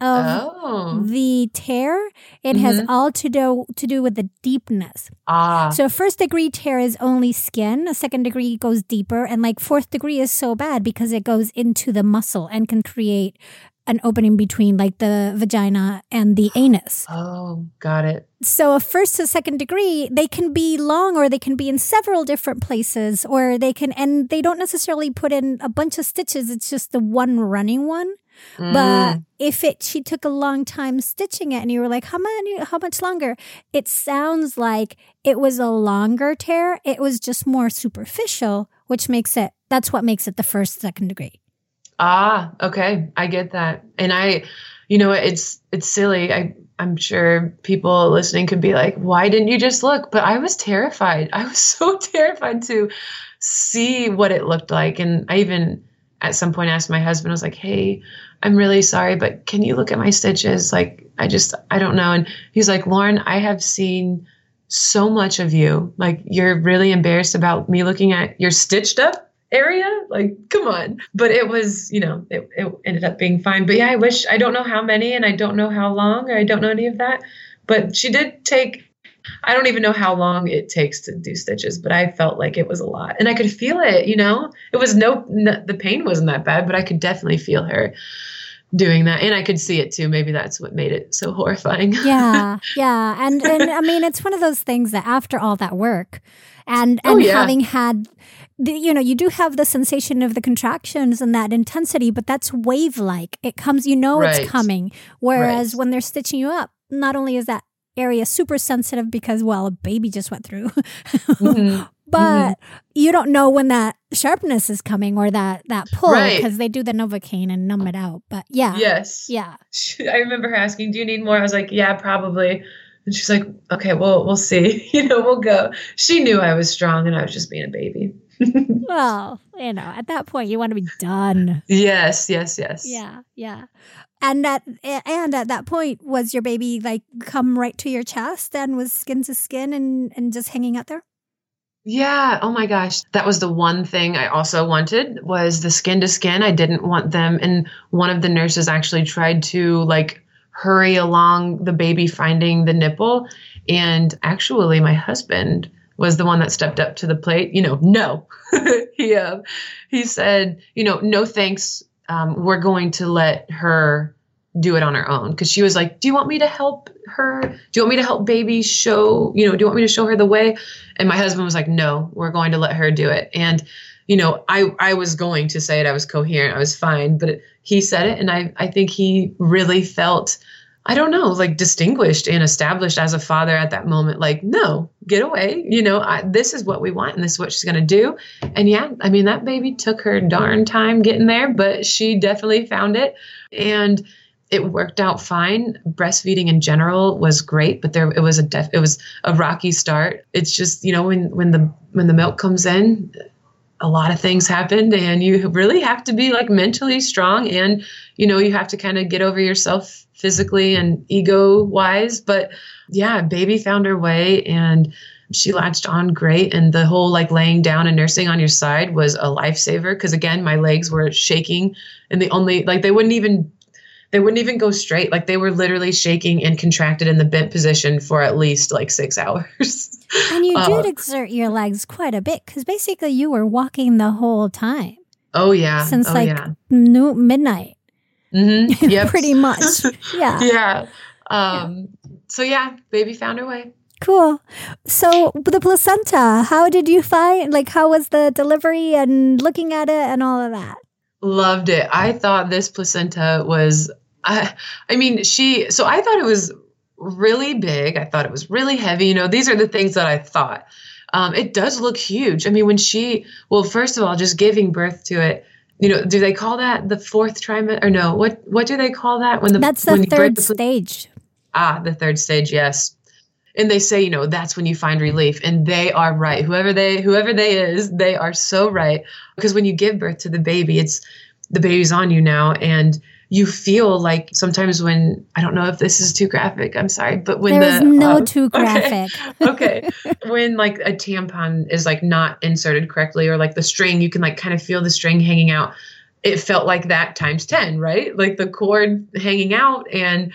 S1: of the tear. It has all to do with the deepness. So a 1st degree tear is only skin. A 2nd degree goes deeper. And like 4th degree is so bad because it goes into the muscle and can create an opening between like the vagina and the anus.
S2: Oh, got it.
S1: So a 1st to 2nd degree, they can be long, or they can be in several different places, or and they don't necessarily put in a bunch of stitches. It's just the one running one. But if she took a long time stitching it and you were like, how much longer? It sounds like it was a longer tear. It was just more superficial, that's what makes it the 1st, 2nd degree.
S2: Okay. I get that. And it's silly. I'm sure people listening could be like, why didn't you just look? But I was terrified. I was so terrified to see what it looked like. And I even at some point asked my husband, I was like, hey, I'm really sorry, but can you look at my stitches? Like, I don't know. And he's like, Lauren, I have seen so much of you. Like, you're really embarrassed about me looking at your stitched up area, like, come on. But it was, it ended up being fine. But yeah, I don't know how many, and I don't know how long, or I don't know any of that. But she did I don't even know how long it takes to do stitches, but I felt like it was a lot, and I could feel it. It was the pain wasn't that bad, but I could definitely feel her doing that, and I could see it too. Maybe that's what made it so horrifying.
S1: Yeah. And I mean, it's one of those things that after all that work and having had, you do have the sensation of the contractions and that intensity, but that's wave-like. It comes, right. It's coming. Whereas when they're stitching you up, not only is that area super sensitive because, well, a baby just went through, but you don't know when that sharpness is coming or that pull, because they do the Novocaine and numb it out. But yeah.
S2: Yes.
S1: Yeah.
S2: I remember her asking, do you need more? I was like, yeah, probably. And she's like, okay, well, we'll see. We'll go. She knew I was strong and I was just being a baby.
S1: Well, at that point, you want to be done.
S2: Yes.
S1: Yeah. And at that point, was your baby like come right to your chest and was skin to skin and just hanging out there?
S2: Yeah. Oh my gosh. That was the one thing I also wanted, was the skin to skin. I didn't want them. And one of the nurses actually tried to like hurry along the baby finding the nipple. And actually, my husband was the one that stepped up to the plate. No, he said, no, thanks. We're going to let her do it on her own. Cause she was like, do you want me to help her? Do you want me to help baby show, do you want me to show her the way? And my husband was like, no, we're going to let her do it. And, I was going to say it. I was coherent. I was fine, but he said it. And I think he really felt, I don't know, like distinguished and established as a father at that moment. Like, no, get away. This is what we want and this is what she's going to do. And yeah, I mean, that baby took her darn time getting there, but she definitely found it. And it worked out fine. Breastfeeding in general was great, but it was a rocky start. It's just, when the milk comes in, a lot of things happened, and you really have to be like mentally strong, and you have to kind of get over yourself physically and ego wise. But yeah, baby found her way and she latched on great. And the whole like laying down and nursing on your side was a lifesaver. Cause again, my legs were shaking and they wouldn't even go straight. Like they were literally shaking and contracted in the bent position for at least like 6 hours.
S1: And you did exert your legs quite a bit because basically you were walking the whole time.
S2: Oh yeah.
S1: Since midnight.
S2: Mm-hmm. Yep.
S1: Pretty much. Yeah.
S2: Yeah. So yeah, baby found her way.
S1: Cool. So the placenta, how did you find, how was the delivery and looking at it and all of that?
S2: Loved it. I thought this placenta was, I thought it was really big. I thought it was really heavy. These are the things that I thought. It does look huge. I mean, first of all, just giving birth to it, do they call that the fourth trimester or no? What do they call that
S1: that's the third stage.
S2: The third stage. Yes. And they say, that's when you find relief, and they are right. Whoever they is, they are so right. Because when you give birth to the baby, the baby's on you now, and you feel like sometimes when, I don't know if this is too graphic, I'm sorry, but when
S1: there is no too graphic.
S2: Okay. When like a tampon is like not inserted correctly, or like the string, you can like kind of feel the string hanging out. It felt like that times 10, right? Like the cord hanging out, and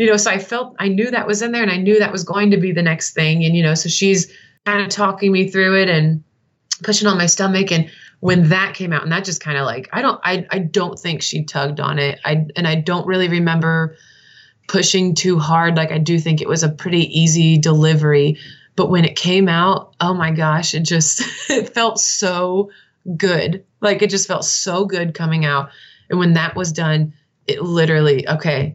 S2: so I knew that was in there, and I knew that was going to be the next thing. And, so she's kind of talking me through it and pushing on my stomach. And when that came out, and that just kind of like, I don't think she tugged on it. I don't really remember pushing too hard. Like I do think it was a pretty easy delivery, but when it came out, oh my gosh, it felt so good. Like it just felt so good coming out. And when that was done, it literally,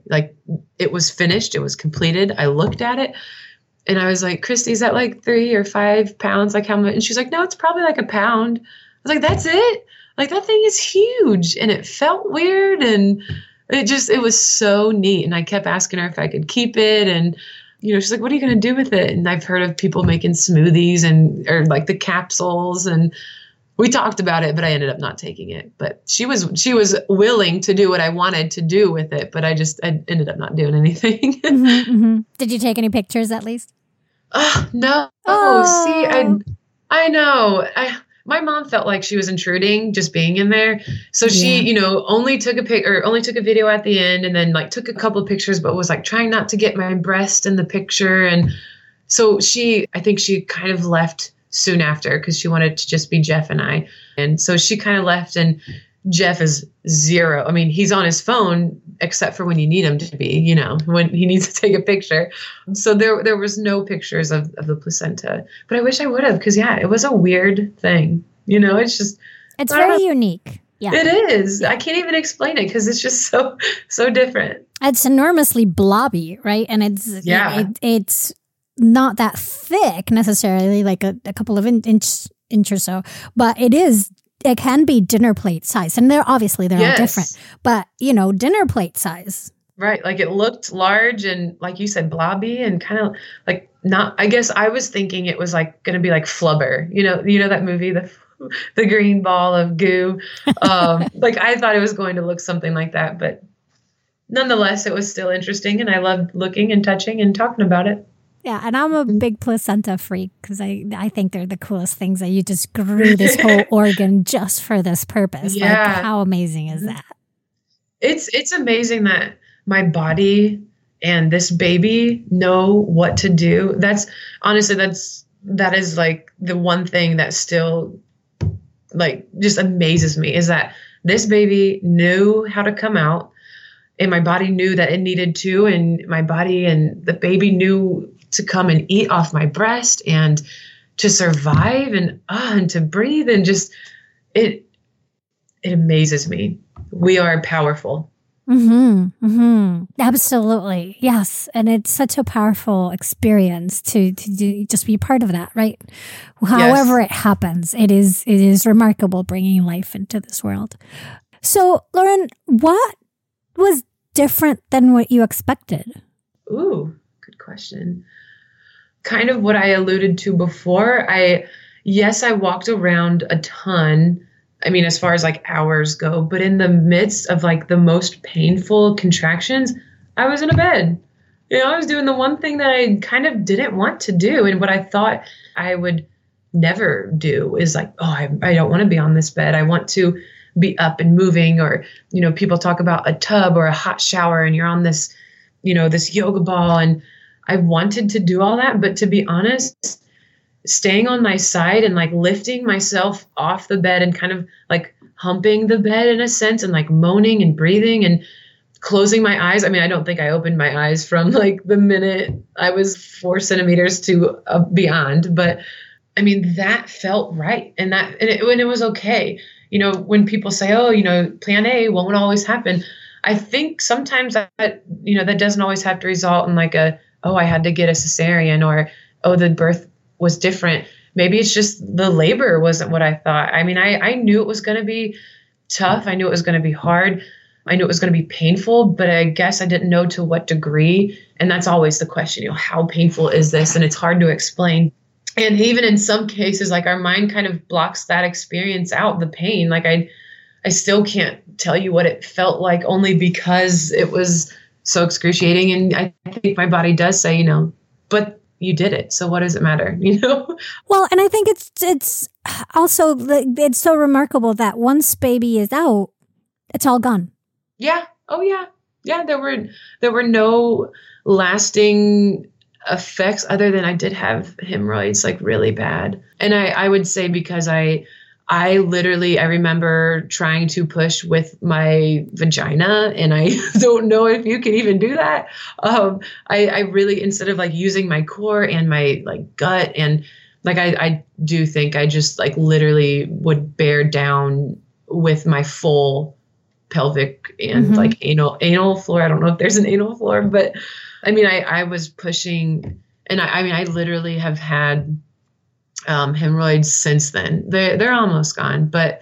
S2: it was finished. It was completed. I looked at it and I was like, Christy, is that like 3 or 5 pounds? Like how much? And she's like, no, it's probably like a pound. I was like, that's it? Like that thing is huge. And it felt weird. And it was so neat. And I kept asking her if I could keep it. And, she's like, what are you going to do with it? And I've heard of people making smoothies or like the capsules, and we talked about it, but I ended up not taking it. But she was willing to do what I wanted to do with it, but I ended up not doing anything.
S1: Mm-hmm, mm-hmm. Did you take any pictures at least?
S2: No.
S1: Oh.
S2: See, I know. My mom felt like she was intruding just being in there. So she, only took a video at the end, and then like took a couple of pictures, but was like trying not to get my breast in the picture. And so I think she kind of left soon after because she wanted to just be Jeff and I. And so she kind of left, and Jeff is zero. I mean, he's on his phone except for when you need him to be, when he needs to take a picture. So there was no pictures of the placenta, but I wish I would have, because it was a weird thing. It's
S1: very unique. Yeah,
S2: it is. I can't even explain it because it's just so different.
S1: It's enormously blobby, right? And it's not that thick necessarily, like a couple of inch or so, but it can be dinner plate size. And they're all different, but dinner plate size.
S2: Right. Like it looked large and like you said, blobby and kind of like not, I guess I was thinking it was like going to be like Flubber, that movie, the green ball of goo. Like I thought it was going to look something like that, but nonetheless, it was still interesting. And I loved looking and touching and talking about it.
S1: Yeah, and I'm a big placenta freak because I think they're the coolest things that you just grew this whole organ just for this purpose.
S2: Yeah.
S1: Like, how amazing is that?
S2: It's amazing that my body and this baby know what to do. That is like the one thing that still like just amazes me, is that this baby knew how to come out, and my body knew that it needed to, and my body and the baby knew to come and eat off my breast and to survive and to breathe, and just it amazes me. We are powerful.
S1: Absolutely. Yes. And it's such a powerful experience to just be part of that, right? However it happens, it is remarkable bringing life into this world. So, Lauren, what was different than what you expected?
S2: Ooh, good question. Kind of what I alluded to before. I walked around a ton. I mean, as far as like hours go, but in the midst of like the most painful contractions, I was in a bed. I was doing the one thing that I kind of didn't want to do. And what I thought I would never do is like, I don't want to be on this bed. I want to be up and moving, or, people talk about a tub or a hot shower and you're on this, this yoga ball. And I wanted to do all that. But to be honest, staying on my side and like lifting myself off the bed and kind of like humping the bed in a sense, and like moaning and breathing and closing my eyes. I mean, I don't think I opened my eyes from like the minute I was 4 centimeters to beyond, but I mean, that felt right. And it was okay. When people say, plan A won't always happen. I think sometimes that doesn't always have to result in like I had to get a cesarean, or, the birth was different. Maybe it's just the labor wasn't what I thought. I mean, I knew it was going to be tough. I knew it was going to be hard. I knew it was going to be painful, but I guess I didn't know to what degree. And that's always the question, how painful is this? And it's hard to explain. And even in some cases, like our mind kind of blocks that experience out, the pain. Like I still can't tell you what it felt like, only because it was so excruciating. And I think my body does say, but you did it. So what does it matter?
S1: Well, and I think it's also, it's so remarkable that once baby is out, it's all gone.
S2: Yeah. Oh yeah. Yeah. There were no lasting effects other than I did have hemorrhoids, like really bad. And I would say because I remember trying to push with my vagina, and I don't know if you can even do that. I really, instead of like using my core and my like gut, and like, I do think I just like literally would bear down with my full pelvic and like anal floor. I don't know if there's an anal floor, but I mean, I was pushing, and I literally have had hemorrhoids since then. They're almost gone, but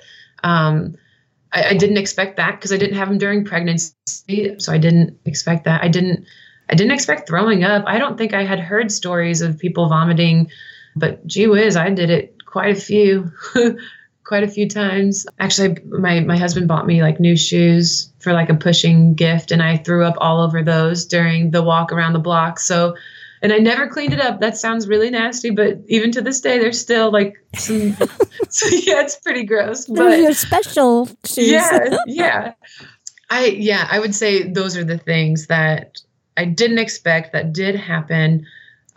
S2: I didn't expect that because I didn't have them during pregnancy, so I didn't expect that. I didn't expect throwing up. I don't think I had heard stories of people vomiting, but gee whiz, I did it quite a few times. Actually, my husband bought me like new shoes for like a pushing gift, and I threw up all over those during the walk around the block. So. And I never cleaned it up. That sounds really nasty, but even to this day, there's still like some. So yeah, it's pretty gross. But
S1: your special shoes.
S2: Yeah. I would say those are the things that I didn't expect that did happen.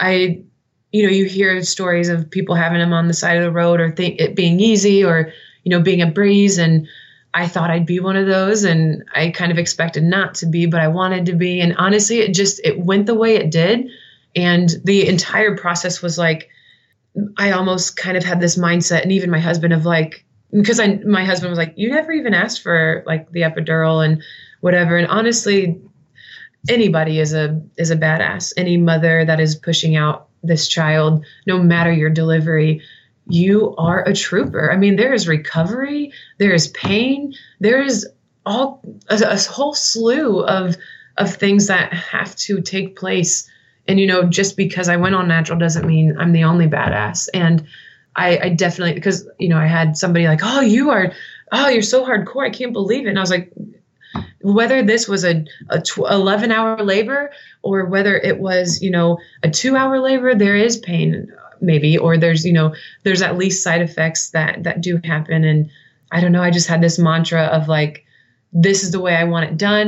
S2: You hear stories of people having them on the side of the road, or it being easy, or being a breeze, and I thought I'd be one of those, and I kind of expected not to be, but I wanted to be. And honestly, it went the way it did. And the entire process was like, I almost kind of had this mindset, and even my husband, of like, because my husband was like, you never even asked for like the epidural and whatever. And honestly, anybody is a badass. Any mother that is pushing out this child, no matter your delivery, you are a trooper. I mean, there is recovery, there is pain, there is a whole slew of things that have to take place. And, just because I went on natural doesn't mean I'm the only badass. And I definitely, because, I had somebody like, you're so hardcore. I can't believe it. And I was like, whether this was a 11-hour labor, or whether it was, a 2-hour labor, there is pain maybe, or there's at least side effects that do happen. And I don't know, I just had this mantra of like, this is the way I want it done.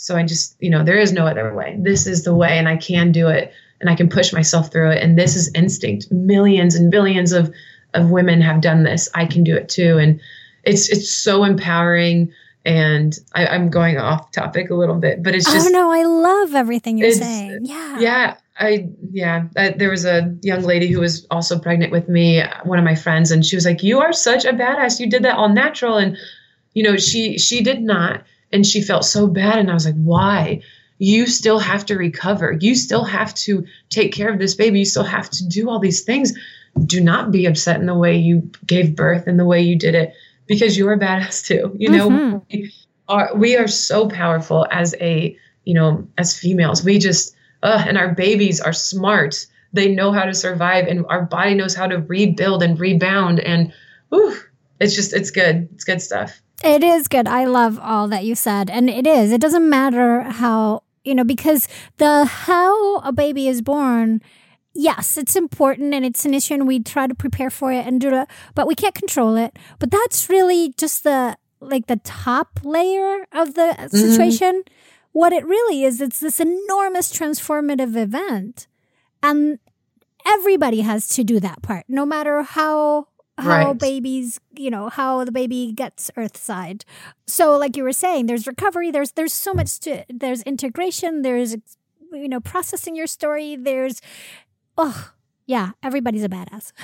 S2: So I just, there is no other way. This is the way, and I can do it, and I can push myself through it. And this is instinct. Millions and billions of women have done this. I can do it too. And it's so empowering. And I'm going off topic a little bit, but it's just.
S1: Oh no, I love everything you're saying. Yeah.
S2: Yeah. There was a young lady who was also pregnant with me, one of my friends, and she was like, "You are such a badass. You did that all natural." And, she did not. And she felt so bad. And I was like, why? You still have to recover. You still have to take care of this baby. You still have to do all these things. Do not be upset in the way you gave birth and the way you did it, because you're a badass too. We are so powerful as as females. We just, and our babies are smart. They know how to survive, and our body knows how to rebuild and rebound. And it's good. It's good stuff.
S1: It is good. I love all that you said. And it doesn't matter how, because how a baby is born, yes, it's important and it's an issue, and we try to prepare for it and do it, but we can't control it. But that's really just the top layer of the situation. Mm-hmm. What it really is, it's this enormous transformative event. And everybody has to do that part, no matter how babies, how the baby gets earthside. So like you were saying, there's recovery, there's so much there's integration, there's, processing your story, everybody's a badass.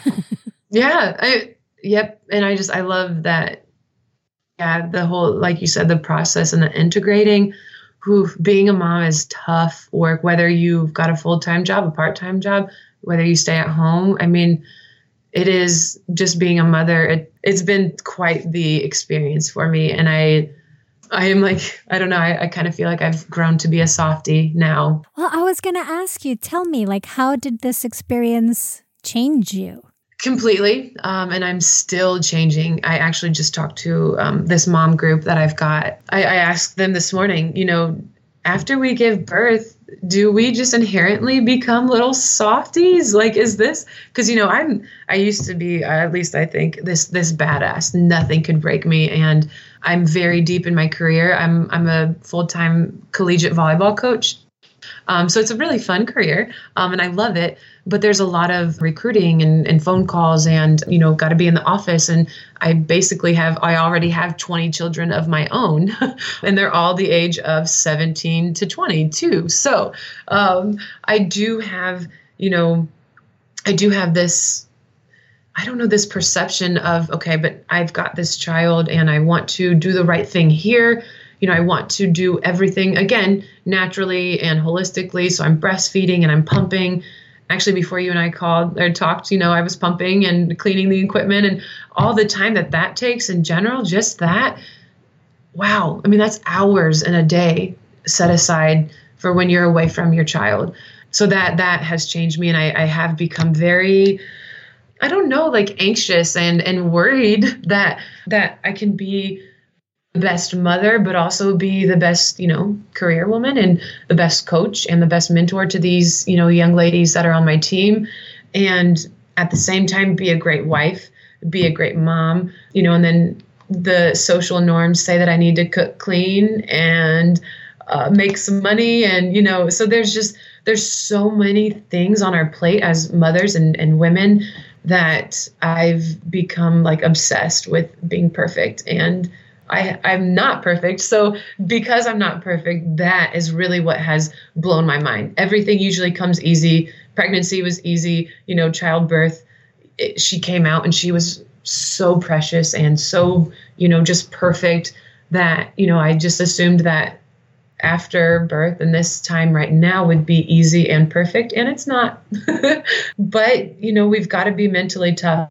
S2: Yep. And I love that. Yeah. The whole, like you said, the process and the integrating, being a mom is tough work, whether you've got a full-time job, a part-time job, whether you stay at home. I mean, it is just being a mother. It's been quite the experience for me. And I am like, I don't know, I kind of feel like I've grown to be a softie now.
S1: Well, I was going to ask you, tell me, how did this experience change you?
S2: Completely. And I'm still changing. I actually just talked to this mom group that I've got. I asked them this morning, after we give birth, do we just inherently become little softies? Is this, because, I used to be, at least I think, this badass. Nothing could break me. And I'm very deep in my career. I'm a full-time collegiate volleyball coach. So it's a really fun career, and I love it. But there's a lot of recruiting and phone calls and, got to be in the office. And I already have 20 children of my own, and they're all the age of 17 to 22. So I do have this, this perception of, okay, but I've got this child and I want to do the right thing here. I want to do everything, again, naturally and holistically. So I'm breastfeeding and I'm pumping. Actually, before you and I talked, I was pumping and cleaning the equipment, and all the time that takes in general, just that. Wow. I mean, that's hours in a day set aside for when you're away from your child. So that has changed me. And I have become very, anxious and worried that I can be the best mother, but also be the best, career woman and the best coach and the best mentor to these, young ladies that are on my team. And at the same time, be a great wife, be a great mom, and then the social norms say that I need to cook clean and make some money. And, so there's so many things on our plate as mothers and women that I've become obsessed with being perfect. And I'm not perfect. So because I'm not perfect, that is really what has blown my mind. Everything usually comes easy. Pregnancy was easy, childbirth. She came out and she was so precious and so, just perfect that, I just assumed that after birth and this time right now would be easy and perfect. And it's not. But, we've got to be mentally tough.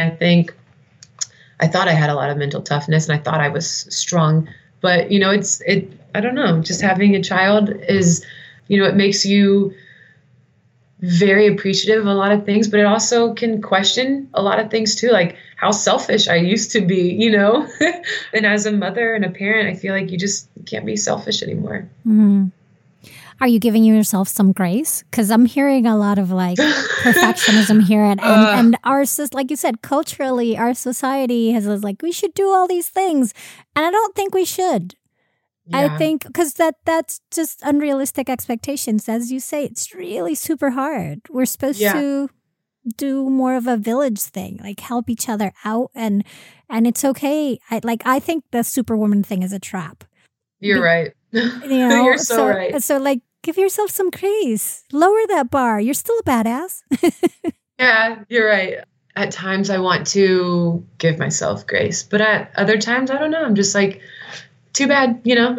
S2: I thought I had a lot of mental toughness and I thought I was strong, but I don't know, just having a child is, it makes you very appreciative of a lot of things, but it also can question a lot of things too, like how selfish I used to be, and as a mother and a parent, I feel like you just can't be selfish anymore.
S1: Mm-hmm. Are you giving yourself some grace? Because I'm hearing a lot of perfectionism here. And our, like you said, culturally, our society has we should do all these things. And I don't think we should. I
S2: Yeah.
S1: think because that's just unrealistic expectations. As you say, it's really super hard. We're supposed
S2: Yeah.
S1: to do more of a village thing, like help each other out, and it's okay. I think the superwoman thing is a trap.
S2: You're right. You're so right.
S1: So like give yourself some grace. Lower that bar. You're still a badass.
S2: Yeah, you're right. At times I want to give myself grace, but at other times, I don't know. I'm just like, too bad,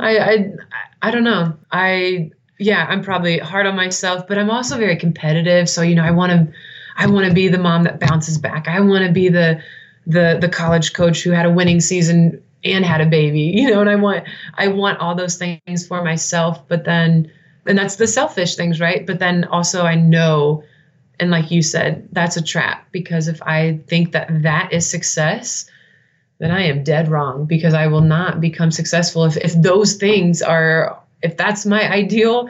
S2: I don't know. I'm probably hard on myself, but I'm also very competitive. So, I want to be the mom that bounces back. I want to be the college coach who had a winning season and had a baby, and I want all those things for myself, but then, and that's the selfish things, right? But then also I know, and like you said, that's a trap, because if I think that is success, then I am dead wrong, because I will not become successful if those things are, if that's my ideal,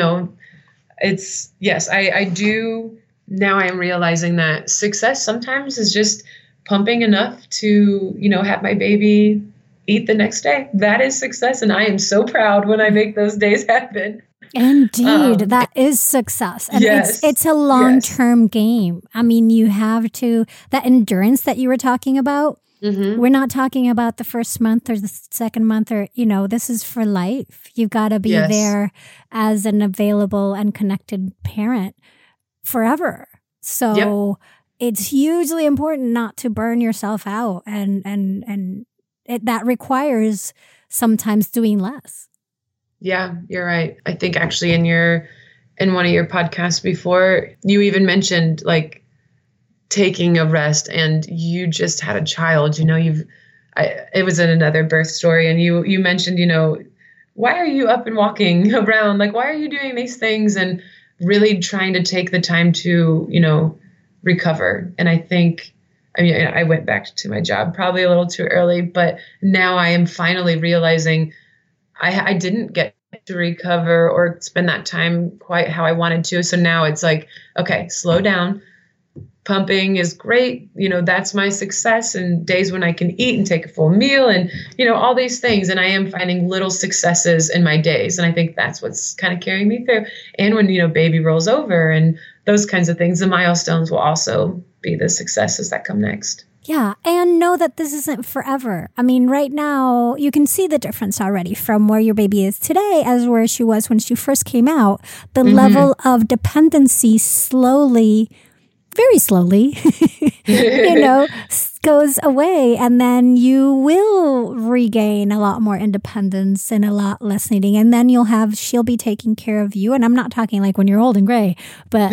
S2: it's, yes, I do. Now I am realizing that success sometimes is just pumping enough to, have my baby eat the next day. That is success. And I am so proud when I make those days happen.
S1: Indeed, that is success. And
S2: yes,
S1: it's a long-term game. I mean, you have to, that endurance that you were talking about, we're not talking about the first month or the second month or, this is for life. You've got to be there as an available and connected parent forever. So it's hugely important not to burn yourself out. And that requires sometimes doing less.
S2: Yeah, you're right. I think actually in one of your podcasts before, you even mentioned like taking a rest, and you just had a child, it was in another birth story, and you mentioned, why are you up and walking around? Like, why are you doing these things? And really trying to take the time to, recover. And I think, I went back to my job probably a little too early, but now I am finally realizing I didn't get to recover or spend that time quite how I wanted to. So now it's like, okay, slow down. Pumping is great. That's my success, and days when I can eat and take a full meal and, all these things. And I am finding little successes in my days. And I think that's what's kind of carrying me through. And when, baby rolls over and those kinds of things, the milestones will also be the successes that come next.
S1: Yeah, and know that this isn't forever. I mean, right now, you can see the difference already from where your baby is today as where she was when she first came out. The level of dependency very slowly, goes away. And then you will regain a lot more independence and a lot less needing. And then she'll be taking care of you. And I'm not talking like when you're old and gray, but,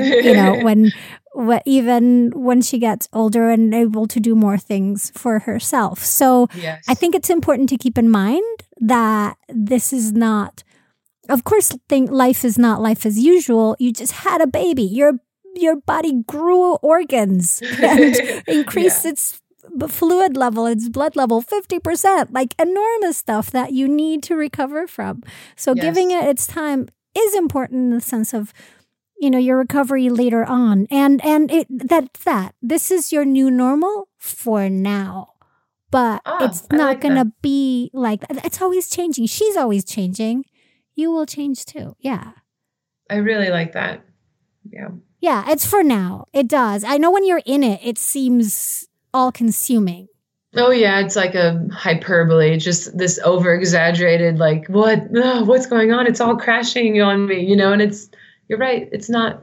S1: even when she gets older and able to do more things for herself. So I think it's important to keep in mind that this is not, of course, life is not life as usual. You just had a baby. Your body grew organs and increased its fluid level, its blood level 50%, like enormous stuff that you need to recover from. So giving it its time is important in the sense of, your recovery later on. And that's that. This is your new normal for now. But it's not going to be like, it's always changing. She's always changing. You will change too. Yeah.
S2: I really like that. Yeah.
S1: Yeah, it's for now. It does. I know when you're in it, it seems all-consuming.
S2: Oh, yeah. It's like a hyperbole, just this over-exaggerated, like, what's going on? It's all crashing on me, and you're right. It's not.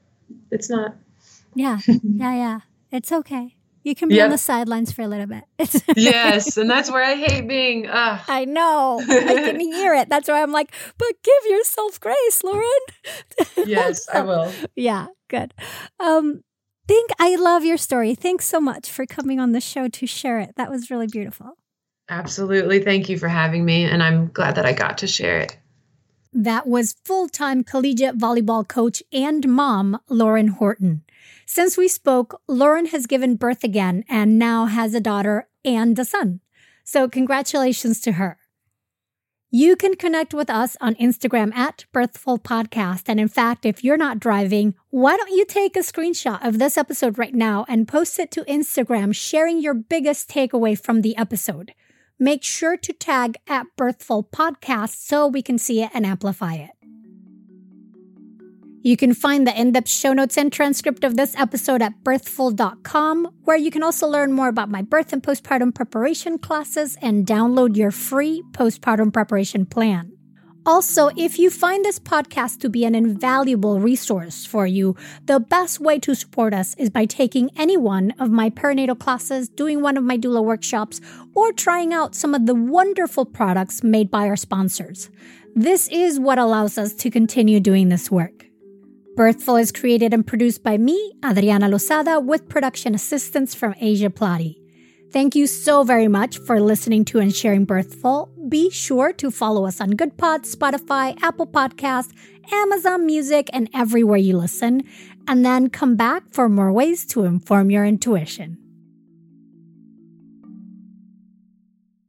S1: Yeah. Yeah. It's okay. You can be on the sidelines for a little bit.
S2: Yes, and that's where I hate being.
S1: I know. I can hear it. That's why I'm like, but give yourself grace, Lauren.
S2: Yes, I will.
S1: Yeah, good. I love your story. Thanks so much for coming on the show to share it. That was really beautiful.
S2: Absolutely. Thank you for having me, and I'm glad that I got to share it.
S1: That was full-time collegiate volleyball coach and mom, Lauren Horton. Since we spoke, Lauren has given birth again and now has a daughter and a son. So congratulations to her. You can connect with us on Instagram at Birthful Podcast. And in fact, if you're not driving, why don't you take a screenshot of this episode right now and post it to Instagram, sharing your biggest takeaway from the episode. make sure to tag @birthful podcast so we can see it and amplify it. You can find the in-depth show notes and transcript of this episode at birthful.com, where you can also learn more about my birth and postpartum preparation classes and download your free postpartum preparation plan. Also, if you find this podcast to be an invaluable resource for you, the best way to support us is by taking any one of my perinatal classes, doing one of my doula workshops, or trying out some of the wonderful products made by our sponsors. This is what allows us to continue doing this work. Birthful is created and produced by me, Adriana Lozada, with production assistance from Asia Plati. Thank you so very much for listening to and sharing Birthful. Be sure to follow us on GoodPod, Spotify, Apple Podcasts, Amazon Music, and everywhere you listen. And then come back for more ways to inform your intuition.